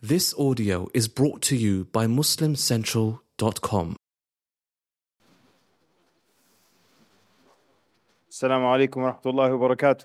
This audio is brought to you by MuslimCentral.com. السلام عليكم ورحمة الله وبركاته.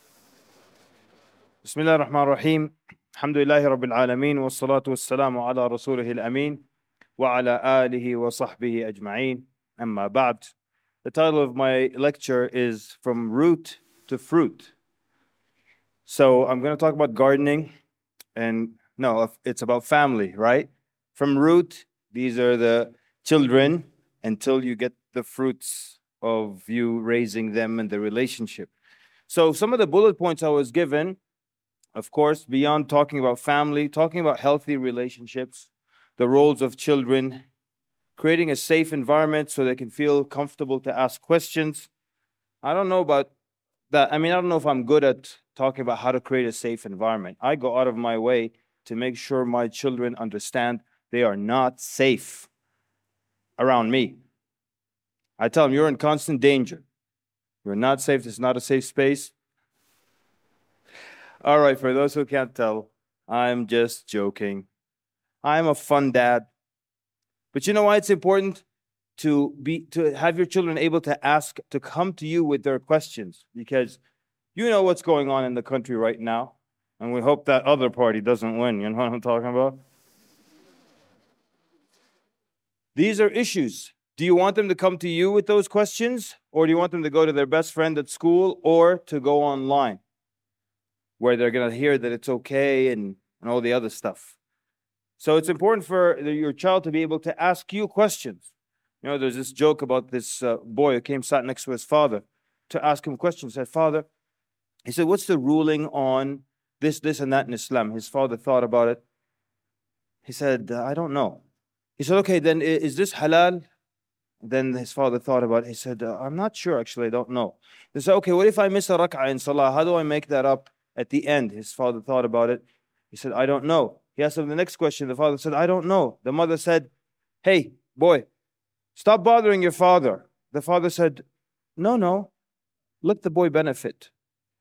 بسم الله الرحمن الرحيم. الحمد لله رب العالمين والصلاة والسلام على رسوله الأمين وعلى آله وصحبه أجمعين. أما بعد. The title of my lecture is From Root to Fruit. So I'm going to talk about gardening, and no, it's about family, right? From root, these are the children until you get the fruits of you raising them and the relationship. So some of the bullet points I was given, of course, beyond talking about family, talking about healthy relationships, the roles of children, creating a safe environment so they can feel comfortable to ask questions. I don't know about that. I don't know if I'm good at talking about how to create a safe environment. I go out of my way to make sure my children understand they are not safe around me. I tell them, you're in constant danger. You're not safe. It's not a safe space. All right, for those who can't tell, I'm just joking. I'm a fun dad. But you know why it's important to have your children able to come to you with their questions? Because you know what's going on in the country right now. And we hope that other party doesn't win. You know what I'm talking about? These are issues. Do you want them to come to you with those questions? Or do you want them to go to their best friend at school or to go online where they're going to hear that it's okay and all the other stuff? So it's important for your child to be able to ask you questions. You know, there's this joke about this boy who sat next to his father to ask him questions. He said, Father, he said, what's the ruling on this, and that in Islam? His father thought about it. He said, I don't know. He said, okay, then is this halal? Then his father thought about it. He said, I'm not sure, actually, I don't know. He said, okay, what if I miss a rak'ah in salah? How do I make that up at the end? His father thought about it. He said, I don't know. He asked him the next question. The father said, I don't know. The mother said, hey, boy, stop bothering your father. The father said, no, let the boy benefit.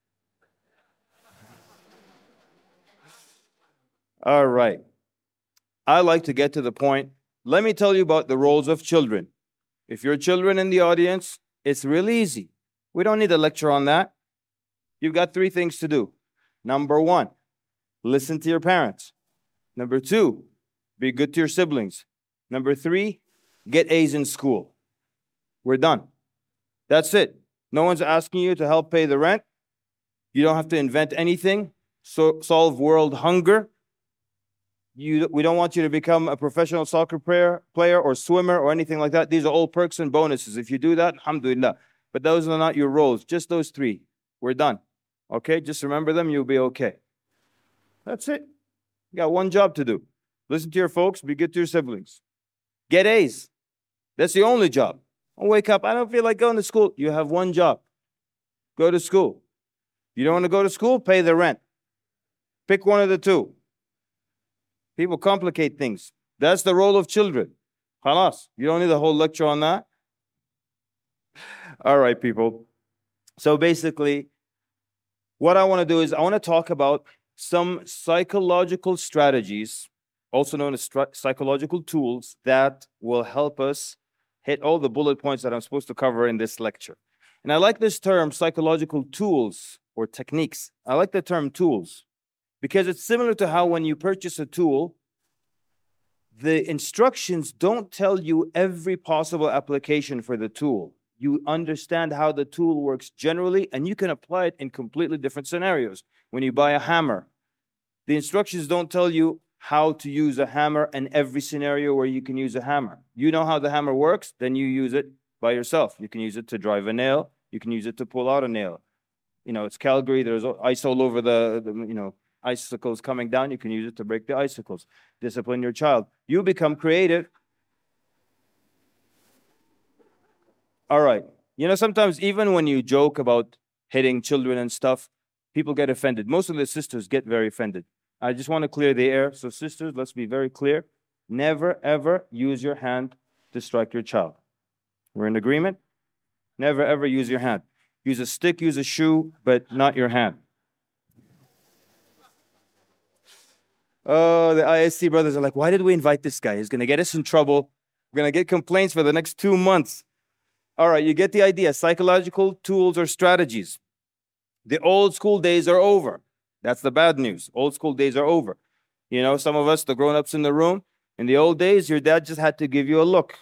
All right. I like to get to the point. Let me tell you about the roles of children. If you're children in the audience, it's really easy. We don't need a lecture on that. You've got 3 things to do. Number 1, listen to your parents. Number 2, be good to your siblings. Number 3, get A's in school. We're done. That's it. No one's asking you to help pay the rent. You don't have to invent anything. Solve world hunger. We don't want you to become a professional soccer player or swimmer or anything like that. These are all perks and bonuses. If you do that, alhamdulillah. But those are not your roles. Just those 3. We're done. Okay? Just remember them. You'll be okay. That's it. You got one job to do. Listen to your folks. Be good to your siblings. Get A's. That's the only job. Don't wake up. I don't feel like going to school. You have one job. Go to school. You don't want to go to school? Pay the rent. Pick one of the 2. People complicate things. That's the role of children. Khalas. You don't need a whole lecture on that. All right, people. So basically, what I want to do is I want to talk about some psychological strategies, also known as psychological tools, that will help us hit all the bullet points that I'm supposed to cover in this lecture. And I like this term, psychological tools or techniques. I like the term tools because it's similar to how when you purchase a tool, the instructions don't tell you every possible application for the tool. You understand how the tool works generally, and you can apply it in completely different scenarios. When you buy a hammer, the instructions don't tell you how to use a hammer in every scenario where you can use a hammer. You know how the hammer works, then you use it by yourself. You can use it to drive a nail. You can use it to pull out a nail. You know, it's Calgary. There's ice all over the icicles coming down. You can use it to break the icicles. Discipline your child. You become creative. All right. You know, sometimes even when you joke about hitting children and stuff, people get offended. Most of the sisters get very offended. I just want to clear the air. So sisters, let's be very clear. Never, ever use your hand to strike your child. We're in agreement? Never, ever use your hand. Use a stick, use a shoe, but not your hand. Oh, the ISC brothers are like, why did we invite this guy? He's going to get us in trouble. We're going to get complaints for the next 2 months. All right, you get the idea. Psychological tools or strategies. The old school days are over. That's the bad news. Old school days are over. You know, some of us, the grown-ups in the room, in the old days, your dad just had to give you a look.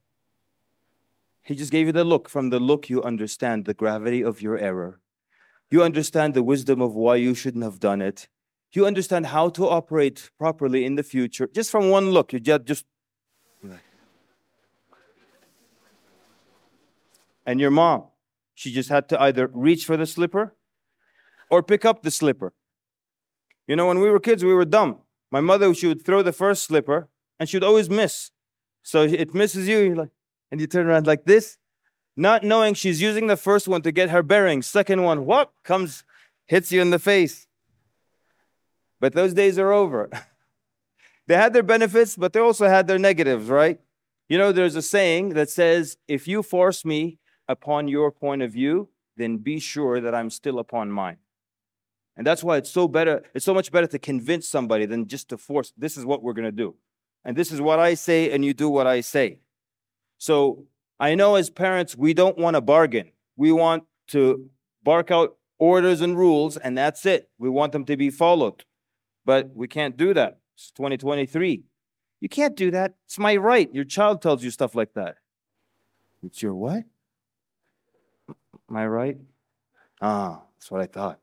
He just gave you the look. From the look, you understand the gravity of your error. You understand the wisdom of why you shouldn't have done it. You understand how to operate properly in the future. Just from one look, you just. And your mom, she just had to either reach for the slipper or pick up the slipper. You know, when we were kids, we were dumb. My mother, she would throw the first slipper and she would always miss. So it misses you, you're like, and you turn around like this, not knowing she's using the first one to get her bearings. Second one, what? Comes, hits you in the face. But those days are over. They had their benefits, but they also had their negatives, right? You know, there's a saying that says, if you force me upon your point of view, then be sure that I'm still upon mine. And that's why it's so much better to convince somebody than just to force, this is what we're going to do. And this is what I say, and you do what I say. So I know as parents, we don't want to bargain. We want to bark out orders and rules, and that's it. We want them to be followed. But we can't do that. It's 2023. You can't do that. It's my right. Your child tells you stuff like that. It's your what? My right? Ah, that's what I thought.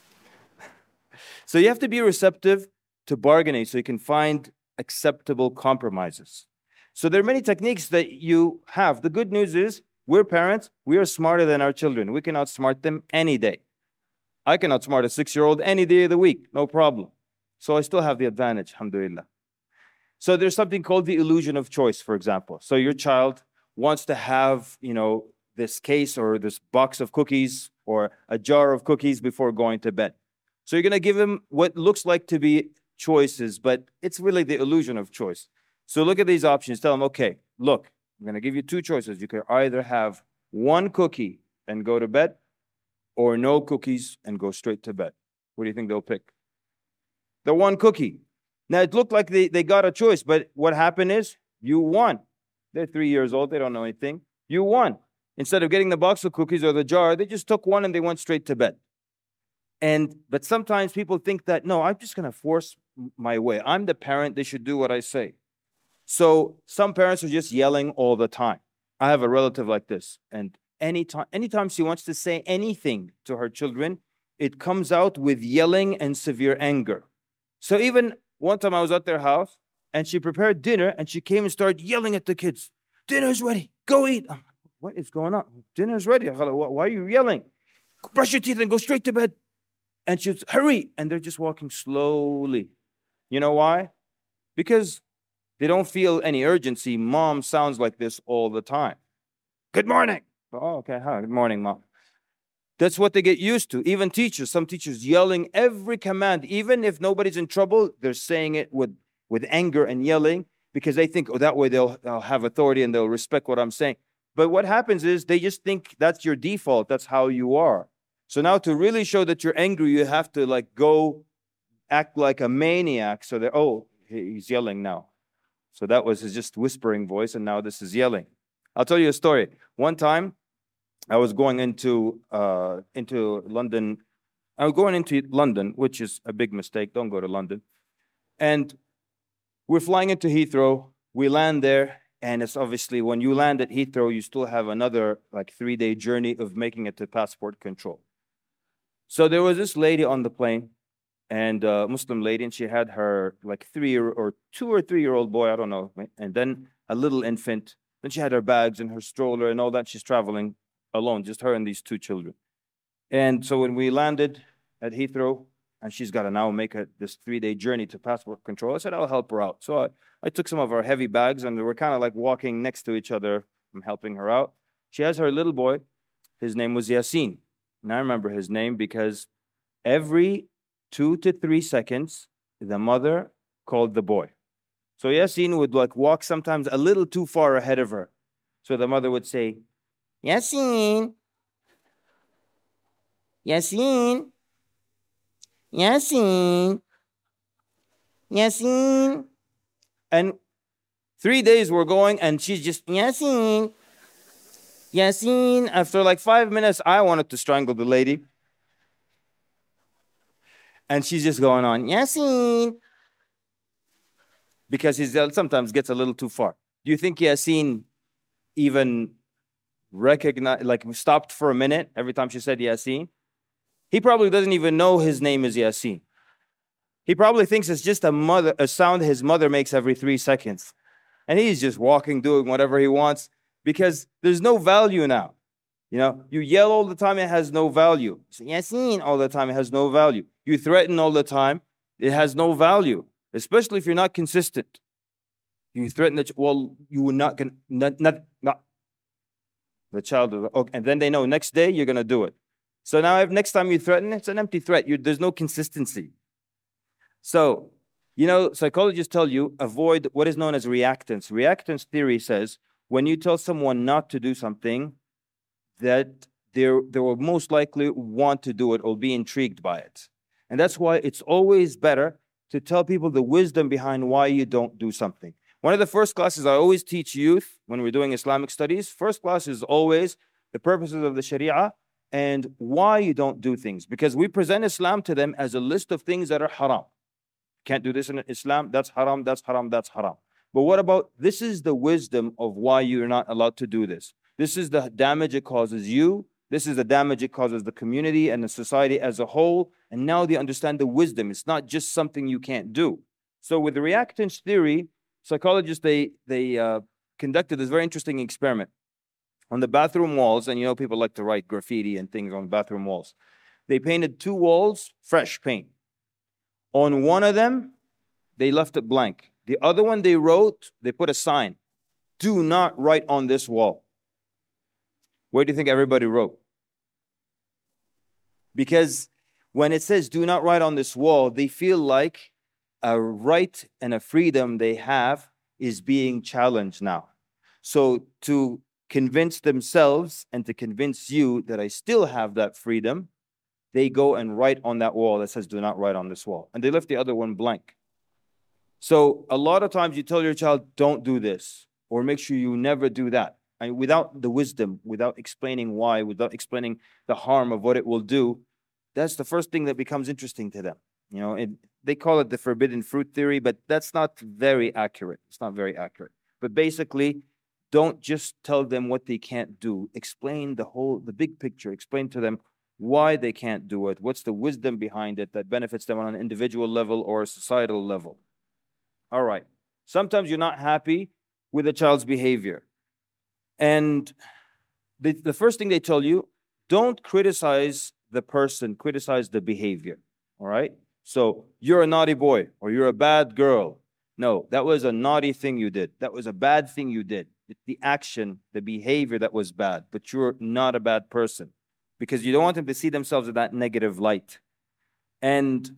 So you have to be receptive to bargaining so you can find acceptable compromises. So there are many techniques that you have. The good news is we're parents. We are smarter than our children. We can outsmart them any day. I can outsmart a 6-year-old any day of the week. No problem. So I still have the advantage, alhamdulillah. So there's something called the illusion of choice, for example. So your child wants to have, this case or this box of cookies or a jar of cookies before going to bed. So you're going to give him what looks like to be choices, but it's really the illusion of choice. So look at these options. Tell him, okay, look, I'm going to give you 2 choices. You can either have 1 cookie and go to bed or no cookies and go straight to bed. What do you think they'll pick? The 1 cookie. Now, it looked like they got a choice, but what happened is you won. They're 3 years old. They don't know anything. You won. Instead of getting the box of cookies or the jar, they just took 1 and they went straight to bed. But sometimes people think that, no, I'm just going to force my way. I'm the parent. They should do what I say. So some parents are just yelling all the time. I have a relative like this. And anytime she wants to say anything to her children, it comes out with yelling and severe anger. So even one time I was at their house and she prepared dinner and she came and started yelling at the kids. Dinner's ready. Go eat. I'm like, what is going on? Dinner's ready. Why are you yelling? Brush your teeth and go straight to bed. And she's, hurry. And they're just walking slowly. You know why? Because they don't feel any urgency. Mom sounds like this all the time. Good morning. Oh, okay. Hi. Good morning, Mom. That's what they get used to. Even teachers, some teachers yelling every command. Even if nobody's in trouble, they're saying it with anger and yelling because they think, oh, that way they'll have authority and they'll respect what I'm saying. But what happens is they just think that's your default. That's how you are. So now to really show that you're angry, you have to go act like a maniac. So that, oh, he's yelling now. So that was his just whispering voice, and now this is yelling. I'll tell you a story. One time, I was going into London. I was going into London, which is a big mistake. Don't go to London. And we're flying into Heathrow. We land there, and it's obviously when you land at Heathrow, you still have another 3-day journey of making it to passport control. So there was this lady on the plane, and a Muslim lady, and she had her 2 or 3-year-old boy, I don't know, and then a little infant. Then she had her bags and her stroller and all that. She's traveling alone, just her and these 2 children. And so when we landed at Heathrow, and she's got to now make this 3-day journey to passport control, I said, I'll help her out. So I took some of our heavy bags, and we're kind of walking next to each other. I'm helping her out. She has her little boy. His name was Yasin. And I remember his name because every 2 to 3 seconds, the mother called the boy. So Yasin would walk sometimes a little too far ahead of her. So the mother would say, Yasin, Yasin, Yasin, Yasin. And 3 days we're going, and she's just, Yasin. Yasin. After like 5 minutes, I wanted to strangle the lady. And she's just going on, Yasin. Because he sometimes gets a little too far. Do you think Yasin even recognized, like stopped for a minute every time she said Yasin? He probably doesn't even know his name is Yasin. He probably thinks it's just a sound his mother makes every 3 seconds. And he's just walking, doing whatever he wants because there's no value now. You know, you yell all the time, it has no value. Yasin all the time, it has no value. You threaten all the time, it has no value, especially if you're not consistent. You threaten that, well, you will not, not. The child, okay, and then they know next day you're going to do it. So now next time you threaten, it's an empty threat. There's no consistency. So, you know, psychologists tell you avoid what is known as reactance. Reactance theory says when you tell someone not to do something, that they will most likely want to do it or be intrigued by it. And that's why it's always better to tell people the wisdom behind why you don't do something. One of the first classes I always teach youth when we're doing Islamic studies, first class is always the purposes of the Sharia and why you don't do things. Because we present Islam to them as a list of things that are haram. Can't do this in Islam, that's haram, that's haram, that's haram. But what about, this is the wisdom of why you're not allowed to do this. This is the damage it causes you. This is the damage it causes the community and the society as a whole. And now they understand the wisdom. It's not just something you can't do. So with the reactance theory, psychologists, they conducted this very interesting experiment on the bathroom walls. And you know, people like to write graffiti and things on bathroom walls. They painted 2 walls, fresh paint. On one of them, they left it blank. The other one they put a sign, do not write on this wall. Where do you think everybody wrote? Because when it says do not write on this wall, they feel like a right and a freedom they have is being challenged now. So to convince themselves and to convince you that I still have that freedom, they go and write on that wall that says do not write on this wall. And they left the other one blank. So a lot of times you tell your child, don't do this, or make sure you never do that. And without the wisdom, without explaining why, without explaining the harm of what it will do, that's the first thing that becomes interesting to them. You know, they call it the forbidden fruit theory, but that's not very accurate. It's not very accurate. But basically, don't just tell them what they can't do. Explain the big picture. Explain to them why they can't do it. What's the wisdom behind it that benefits them on an individual level or a societal level? All right. Sometimes you're not happy with a child's behavior. And the first thing they tell you, don't criticize the person, criticize the behavior. All right? So you're a naughty boy or you're a bad girl. No, that was a naughty thing you did. That was a bad thing you did. It's the action, the behavior that was bad, but you're not a bad person because you don't want them to see themselves in that negative light. And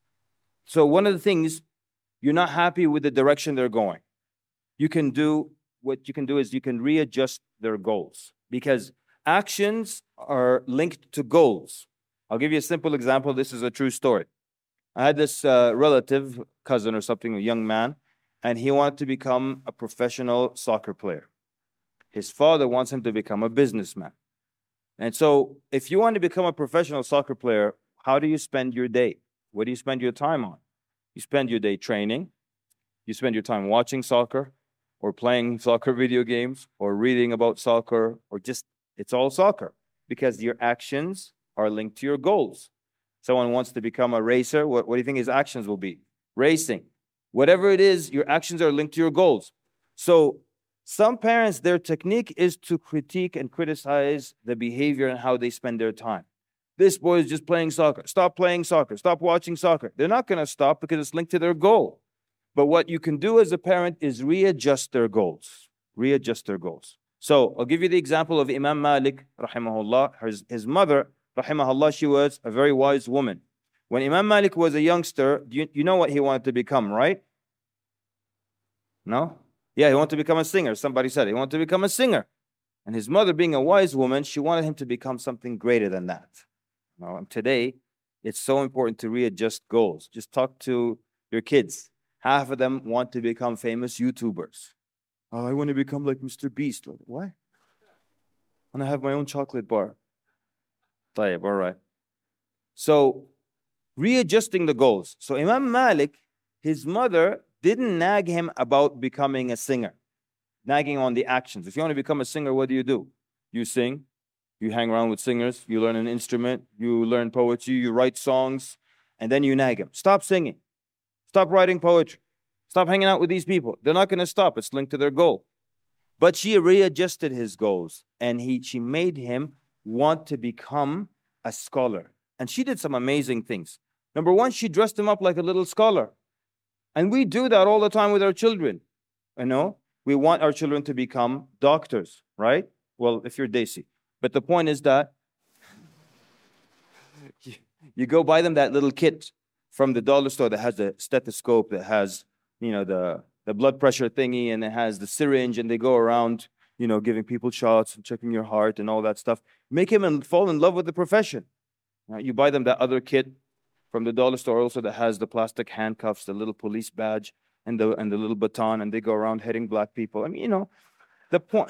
so one of the things, you're not happy with the direction they're going. What you can do is you can readjust their goals because actions are linked to goals. I'll give you a simple example. This is a true story. I had this relative, cousin or something, a young man, and he wanted to become a professional soccer player. His father wants him to become a businessman. And so if you want to become a professional soccer player, how do you spend your day? What do you spend your time on? You spend your day training. You spend your time watching soccer or playing soccer video games or reading about soccer or just, it's all soccer because your actions are linked to your goals. Someone wants to become a racer. What do you think his actions will be? Racing. Whatever it is, your actions are linked to your goals. So some parents, their technique is to critique and criticize the behavior and how they spend their time. This boy is just playing soccer. Stop playing soccer. Stop watching soccer. They're not going to stop because it's linked to their goal. But what you can do as a parent is readjust their goals. Readjust their goals. So I'll give you the example of Imam Malik, rahimahullah. His mother, rahimahullah, she was a very wise woman. When Imam Malik was a youngster, you know what he wanted to become, right? No? Yeah, he wanted to become a singer. Somebody said he wanted to become a singer. And his mother, being a wise woman, she wanted him to become something greater than that. Now, today, it's so important to readjust goals. Just talk to your kids. Half of them want to become famous YouTubers. Oh, I want to become like Mr. Beast. What? I want to have my own chocolate bar. طيب, all right. So, readjusting the goals. So, Imam Malik, his mother didn't nag him about becoming a singer, nagging on the actions. If you want to become a singer, what do? You sing, you hang around with singers, you learn an instrument, you learn poetry, you write songs, and then you nag him. Stop singing. Stop writing poetry. Stop hanging out with these people. They're not going to stop. It's linked to their goal. But she readjusted his goals, and she made him want to become a scholar. And she did some amazing things. Number one, she dressed him up like a little scholar. And we do that all the time with our children. You know, we want our children to become doctors, right? Well, if you're Desi. But the point is that you go buy them that little kit from the dollar store that has a stethoscope, that has, the blood pressure thingy, and it has the syringe, and they go around, giving people shots and checking your heart and all that stuff. Make him fall in love with the profession. You buy them that other kit from the dollar store also that has the plastic handcuffs, the little police badge, and the little baton, and they go around hitting black people. I mean, the point.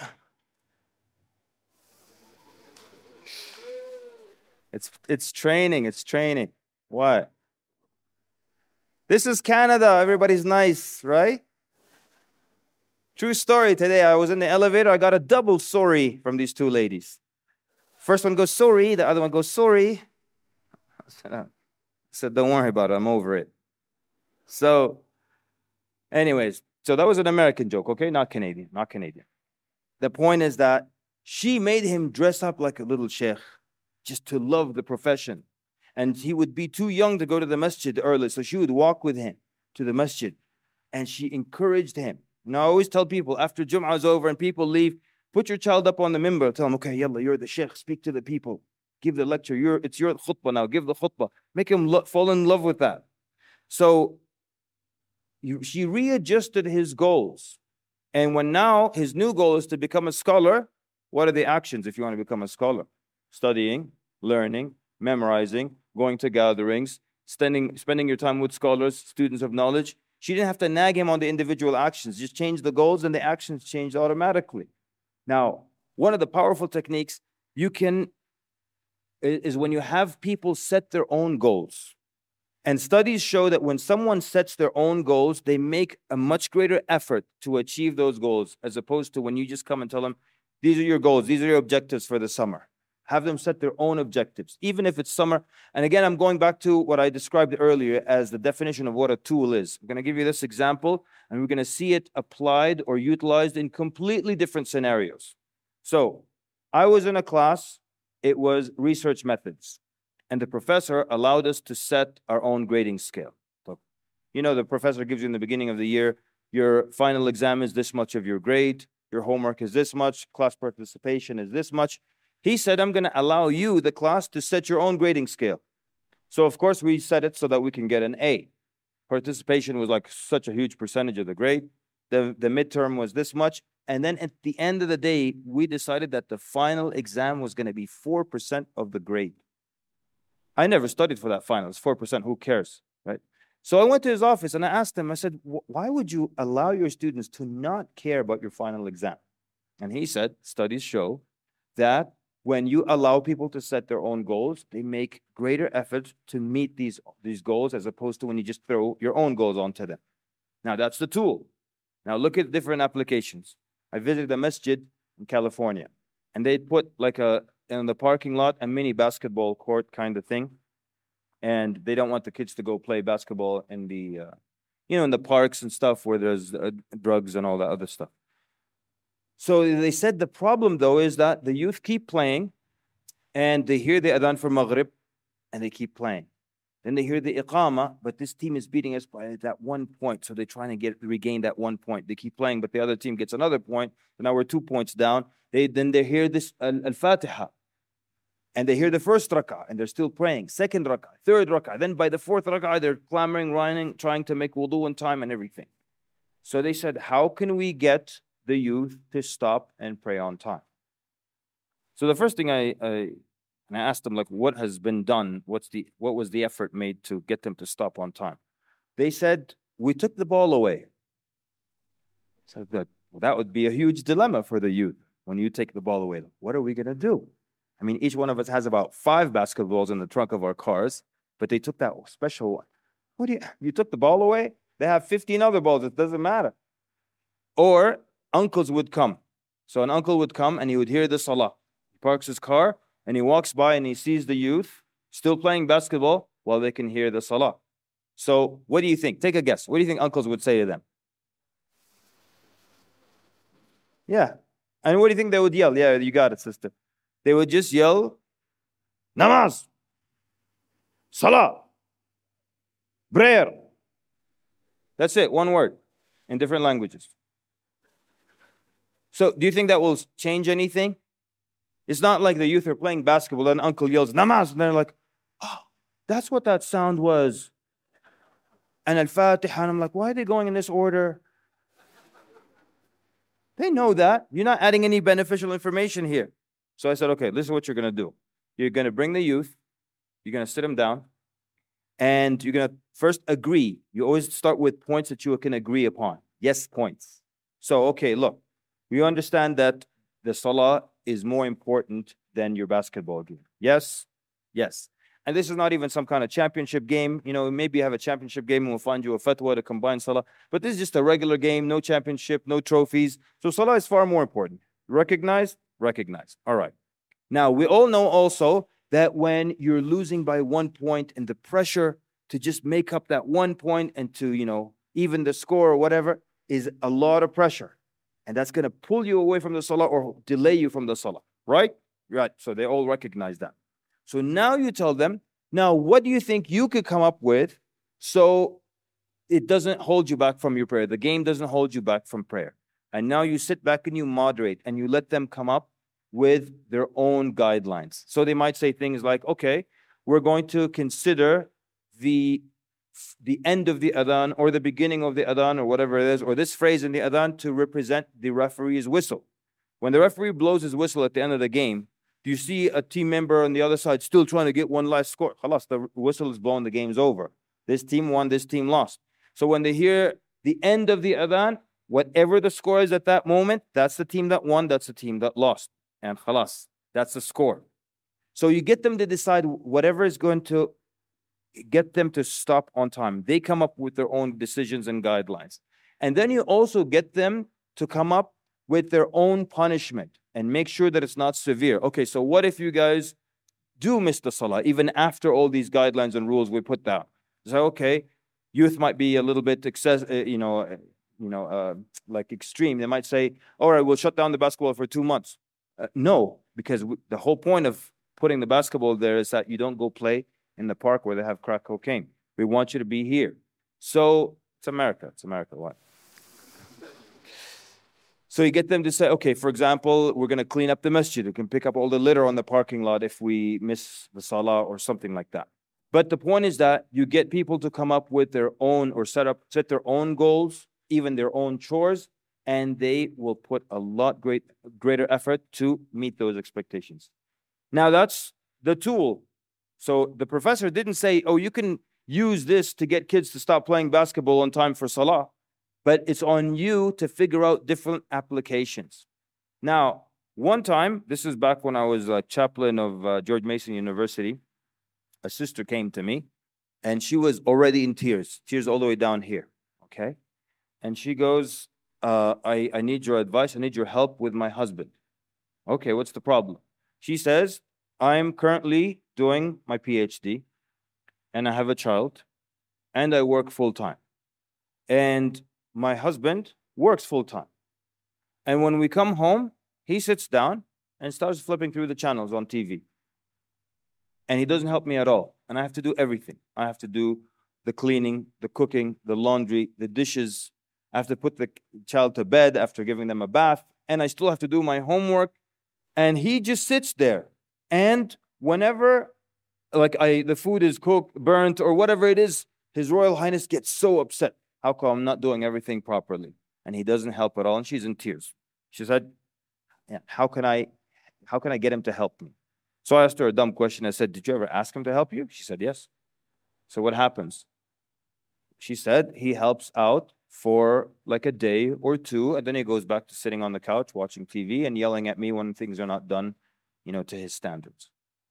It's training. It's training. What? This is Canada. Everybody's nice, right? True story. Today I was in the elevator. I got a double sorry from these two ladies. First one goes sorry. The other one goes sorry. I said, don't worry about it. I'm over it. So, anyways, so that was an American joke, okay? Not Canadian. Not Canadian. The point is that she made him dress up like a little sheikh just to love the profession. And he would be too young to go to the masjid early, so she would walk with him to the masjid. And she encouraged him. Now, I always tell people, after Jum'ah is over and people leave, put your child up on the minbar. Tell them, okay, yalla, you're the sheikh. Speak to the people. Give the lecture. It's your khutbah now. Give the khutbah. Make him fall in love with that. So she readjusted his goals. And when now his new goal is to become a scholar, what are the actions if you want to become a scholar? Studying, learning, memorizing, going to gatherings, spending your time with scholars, students of knowledge. She didn't have to nag him on the individual actions. Just change the goals and the actions changed automatically. Now, one of the powerful techniques is when you have people set their own goals. And studies show that when someone sets their own goals, they make a much greater effort to achieve those goals, as opposed to when you just come and tell them, these are your goals, these are your objectives for the summer. Have them set their own objectives, even if it's summer. And again, I'm going back to what I described earlier as the definition of what a tool is. I'm going to give you this example, and we're going to see it applied or utilized in completely different scenarios. So, I was in a class, it was research methods. And the professor allowed us to set our own grading scale. So, the professor gives you in the beginning of the year, your final exam is this much of your grade, your homework is this much, class participation is this much. He said, I'm going to allow you, the class, to set your own grading scale. So, of course, we set it so that we can get an A. Participation was like such a huge percentage of the grade. The midterm was this much. And then at the end of the day, we decided that the final exam was going to be 4% of the grade. I never studied for that final. It's 4%. Who cares, right? So I went to his office and I asked him, I said, why would you allow your students to not care about your final exam? And he said, studies show that when you allow people to set their own goals, they make greater efforts to meet these goals, as opposed to when you just throw your own goals onto them. Now, that's the tool. Now, look at different applications. I visited a masjid in California, and they put in the parking lot a mini basketball court kind of thing. And they don't want the kids to go play basketball in the, in the parks and stuff where there's drugs and all that other stuff. So they said the problem, though, is that the youth keep playing, and they hear the adhan for Maghrib, and they keep playing. Then they hear the iqama, but this team is beating us by that 1 point, so they're trying to regain that 1 point. They keep playing, but the other team gets another point, so now we're 2 points down. Then they hear this al-Fatiha, and they hear the first rak'ah, and they're still praying. Second rak'ah, third rak'ah. Then by the fourth rak'ah, they're clamoring, running, trying to make wudu in time and everything. So they said, how can we get the youth to stop and pray on time? So the first thing I asked them, what has been done? What was the effort made to get them to stop on time? They said we took the ball away. So that would be a huge dilemma for the youth. When you take the ball away, what are we going to do? I mean, each one of us has about 5 basketballs in the trunk of our cars, but they took that special one. You took the ball away? They have 15 other balls. It doesn't matter. Or uncles would come. So an uncle would come and he would hear the salah. He parks his car and he walks by and he sees the youth still playing basketball while they can hear the salah. So what do you think? Take a guess. What do you think uncles would say to them? Yeah. And what do you think they would yell? Yeah, you got it, sister. They would just yell, namaz, salah, prayer. That's it, one word in different languages. So do you think that will change anything? It's not like the youth are playing basketball and uncle yells, namaz, and they're like, oh, that's what that sound was. And al-Fatiha, and I'm like, why are they going in this order? They know that. You're not adding any beneficial information here. So I said, okay, this is what you're going to do. You're going to bring the youth. You're going to sit them down. And you're going to first agree. You always start with points that you can agree upon. Yes, points. So, okay, look. We understand that the salah is more important than your basketball game. Yes? Yes. And this is not even some kind of championship game. You know, maybe you have a championship game and we'll find you a fatwa to combine salah. But this is just a regular game, no championship, no trophies. So salah is far more important. Recognize? Recognize. All right. Now, we all know also that when you're losing by 1 point and the pressure to just make up that 1 point and to, even the score or whatever is a lot of pressure. And that's going to pull you away from the salah or delay you from the salah. Right? Right. So they all recognize that. So now you tell them, now what do you think you could come up with so it doesn't hold you back from your prayer? The game doesn't hold you back from prayer. And now you sit back and you moderate and you let them come up with their own guidelines. So they might say things like, okay, we're going to consider the end of the adhan or the beginning of the adhan or whatever it is, or this phrase in the adhan to represent the referee's whistle. When the referee blows his whistle at the end of the game, do you see a team member on the other side still trying to get one last score? Khalas, the whistle is blown, the game's over. This team won, this team lost. So when they hear the end of the adhan, whatever the score is at that moment, that's the team that won, that's the team that lost. And khalas, that's the score. So you get them to decide whatever is going to get them to stop on time. They come up with their own decisions and guidelines. And then you also get them to come up with their own punishment and make sure that it's not severe. Okay, so what if you guys do miss the salah, even after all these guidelines and rules we put down? So, okay, youth might be a little bit like extreme. They might say, all right, we'll shut down the basketball for 2 months. No, because the whole point of putting the basketball there is that you don't go play in the park where they have crack cocaine. We want you to be here. So it's America. It's America. What? So you get them to say, okay, for example, we're going to clean up the masjid. We can pick up all the litter on the parking lot if we miss the salah or something like that. But the point is that you get people to come up with their own or set their own goals, even their own chores, and they will put a lot greater effort to meet those expectations. Now that's the tool. So the professor didn't say, oh, you can use this to get kids to stop playing basketball on time for salah. But it's on you to figure out different applications. Now, one time, this is back when I was a chaplain of George Mason University, a sister came to me, and she was already in tears all the way down here, okay? And she goes, I need your advice, I need your help with my husband. Okay, what's the problem? She says, I'm currently doing my PhD, and I have a child, and I work full-time. And my husband works full-time. And when we come home, he sits down and starts flipping through the channels on TV. And he doesn't help me at all. And I have to do everything. I have to do the cleaning, the cooking, the laundry, the dishes. I have to put the child to bed after giving them a bath. And I still have to do my homework. And he just sits there. And whenever the food is cooked, burnt, or whatever it is, His Royal Highness gets so upset. How come I'm not doing everything properly? And he doesn't help at all. And she's in tears. She said, yeah, how can I get him to help me? So I asked her a dumb question. I said, did you ever ask him to help you? She said, yes. So what happens? she said he helps out for like a day or two, and then he goes back to sitting on the couch watching TV and yelling at me when things are not done, to his standards.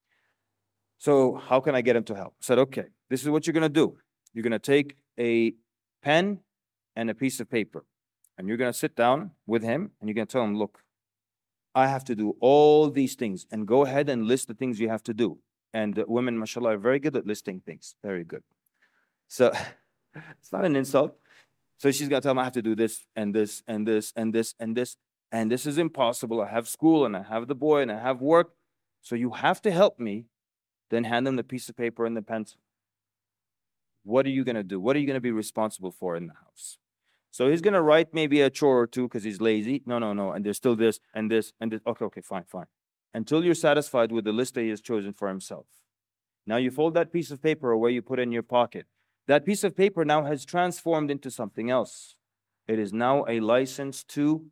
So how can I get him to help? I said, okay, this is what you're going to do. You're going to take a pen and a piece of paper, and you're going to sit down with him, and you're going to tell him, look, I have to do all these things, and go ahead and list the things you have to do. And women, mashallah, are very good at listing things. Very good. So it's not an insult. So she's going to tell him, I have to do this and this and this and this and this. And this is impossible. I have school and I have the boy and I have work. So you have to help me. Then hand him the piece of paper and the pencil. What are you going to do? What are you going to be responsible for in the house? So he's going to write maybe a chore or two because he's lazy. No. And there's still this and this and this. Okay, fine. Until you're satisfied with the list that he has chosen for himself. Now you fold that piece of paper away, you put it in your pocket. That piece of paper now has transformed into something else. It is now a license to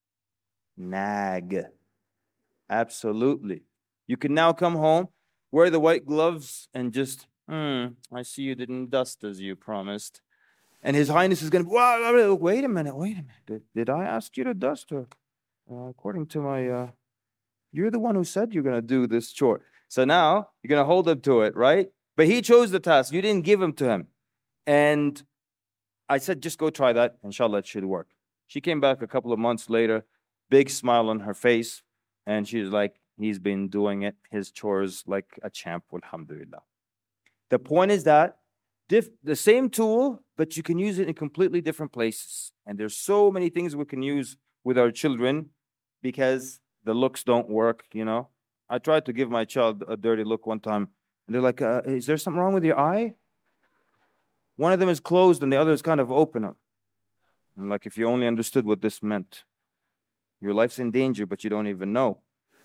nag. Absolutely. You can now come home, wear the white gloves, and just, I see you didn't dust as you promised. And His Highness is going to, wait a minute. Did I ask you to dust? Or, according to my, you're the one who said you're going to do this chore. So now you're going to hold him to it, right? But he chose the task. You didn't give him to him. And I said, just go try that. Inshallah, it should work. She came back a couple of months later, big smile on her face. And she's like, he's been doing his chores like a champ, alhamdulillah. The point is that the same tool, but you can use it in completely different places. And there's so many things we can use with our children because the looks don't work, I tried to give my child a dirty look one time. And they're like, is there something wrong with your eye? One of them is closed and the other is kind of open. I'm like, if you only understood what this meant. Your life's in danger, but you don't even know.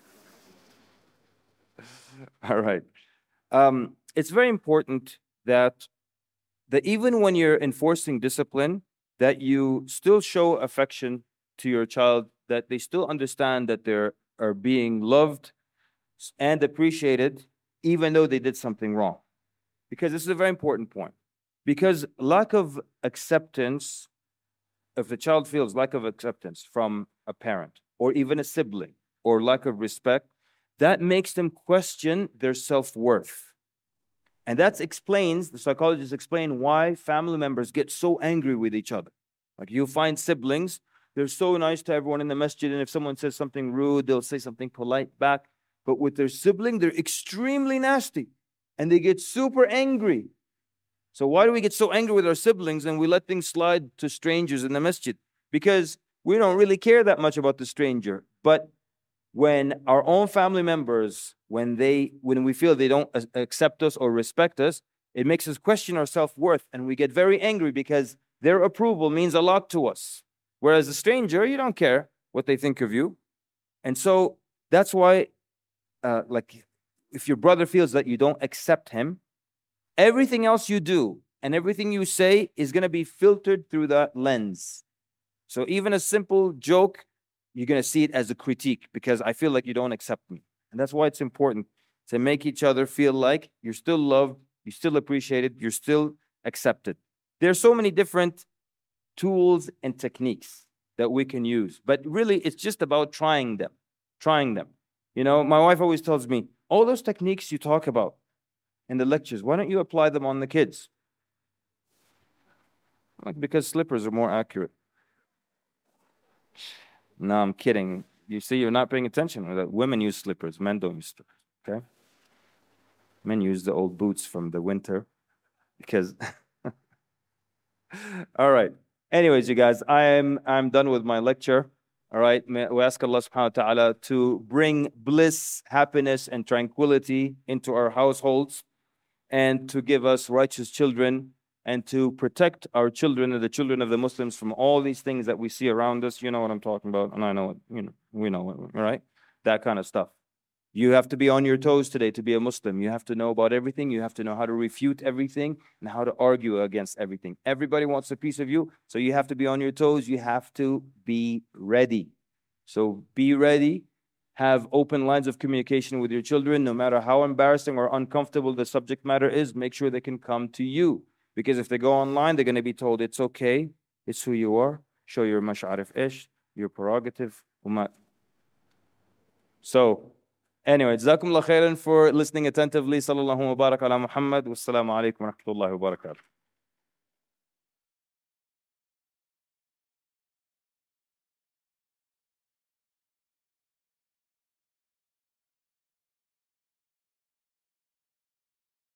All right. It's very important that even when you're enforcing discipline, that you still show affection to your child, that they still understand that they are being loved and appreciated, even though they did something wrong. Because this is a very important point. Because lack of acceptance, if the child feels lack of acceptance from a parent or even a sibling or lack of respect, that makes them question their self-worth. And that explains, the psychologists explain why family members get so angry with each other. Like you find siblings, they're so nice to everyone in the masjid, and if someone says something rude, they'll say something polite back. But with their sibling, they're extremely nasty and they get super angry. So why do we get so angry with our siblings and we let things slide to strangers in the masjid? Because we don't really care that much about the stranger. But when our own family members, when we feel they don't accept us or respect us, it makes us question our self-worth, and we get very angry because their approval means a lot to us. Whereas a stranger, you don't care what they think of you. And so that's why, if your brother feels that you don't accept him, everything else you do and everything you say is going to be filtered through that lens. So even a simple joke, you're going to see it as a critique because I feel like you don't accept me. And that's why it's important to make each other feel like you're still loved, you're still appreciated, you're still accepted. There are so many different tools and techniques that we can use, but really it's just about trying them. My wife always tells me, all those techniques you talk about in the lectures, why don't you apply them on the kids? Like, because slippers are more accurate. No, I'm kidding. You see, you're not paying attention. That women use slippers, men don't use slippers, okay? Men use the old boots from the winter because... All right. Anyways, you guys, I'm done with my lecture. All right. We ask Allah subhanahu wa ta'ala to bring bliss, happiness, and tranquility into our households, and to give us righteous children, and to protect our children and the children of the Muslims from all these things that we see around us. You know what I'm talking about, and I know it, we know it, right? That kind of stuff. You have to be on your toes today to be a Muslim. You have to know about everything. You have to know how to refute everything and how to argue against everything. Everybody wants a piece of you, so you have to be on your toes. You have to be ready. So be ready. Have open lines of communication with your children. No matter how embarrassing or uncomfortable the subject matter is, make sure they can come to you. Because if they go online, they're going to be told it's okay, it's who you are, show your mash'arif ish, your prerogative. So, anyway, jazakumullah khairan for listening attentively. Sallallahu wa barak ala Muhammad. Wassalamu alaikum wa rahmatullahi wa barakatuh.